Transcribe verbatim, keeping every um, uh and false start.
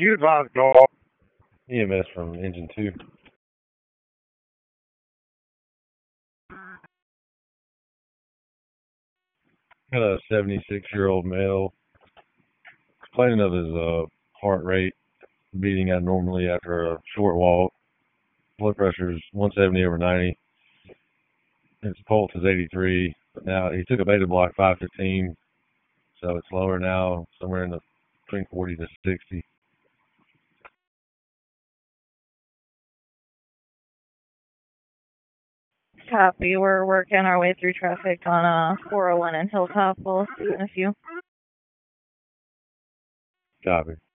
You advise call. E M S from engine two. Got a seventy-six-year-old male complaining of his uh, heart rate beating abnormally after a short walk. Blood pressure is one seventy over ninety. His pulse is eighty-three. Now he took a beta block five fifteen, so it's lower now, somewhere in the between forty to sixty. Copy. We're working our way through traffic on uh, four oh one and Hilltop. We'll see you in a few. Copy.